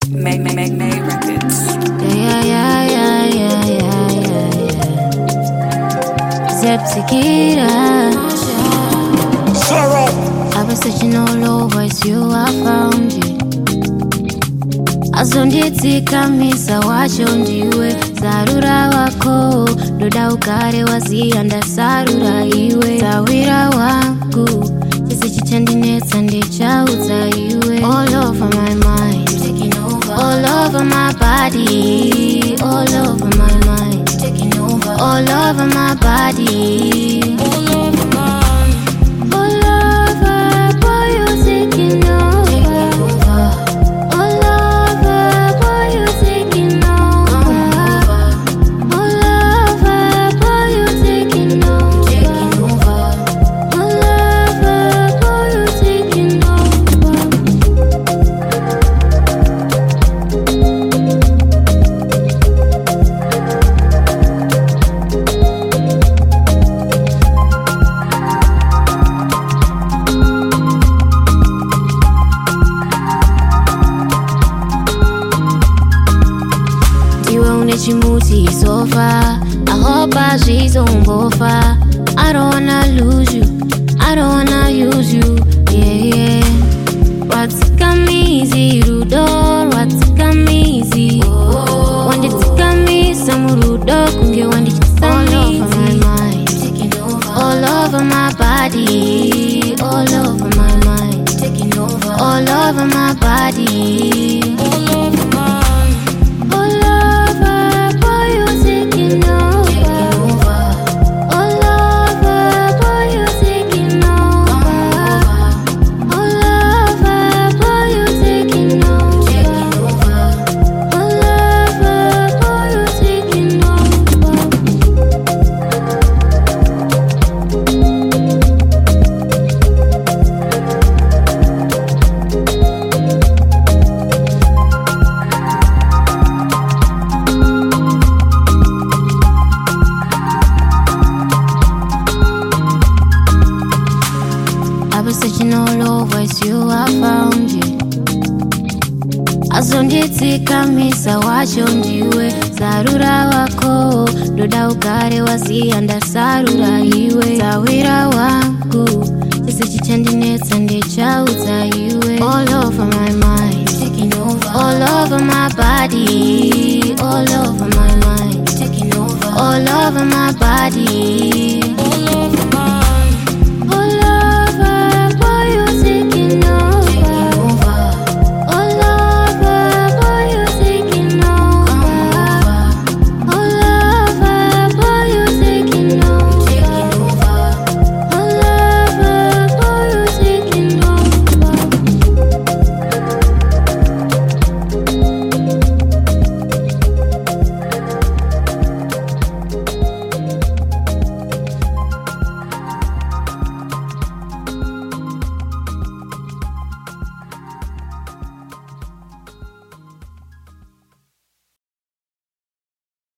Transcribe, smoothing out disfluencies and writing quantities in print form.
Meg Records. Yeah. Zepsikira. I was searching all over, it's you, I found you. Azonditika misa wacho ndiwe Zarura wako Doda ukare wazianda sarura iwe Zawira wangu Sisi chichandinetsa ndichauza iwe All over my mind taking over. All over my body All over my mind taking over. All over my body All over my All over boy you taking over. Chimuti so far. I hope she's on bofa. I don't wanna lose you. I don't wanna use you. Yeah. What's come easy, Rudor? What's come easy? One day come easy, some Rudor. Kunge one day all over my mind, taking over. All over my body, all over my mind, taking over. All over my body, all over my. I was searching all over, it's you, I found you. Azonditika misa wacho ndiwe Zarura wako Doda ukare wazianda sarura iwe Zawira wangu Sisi chichandinetsa ndichauza iwe All over my mind taking over. All over my body All over my mind taking over. All over my body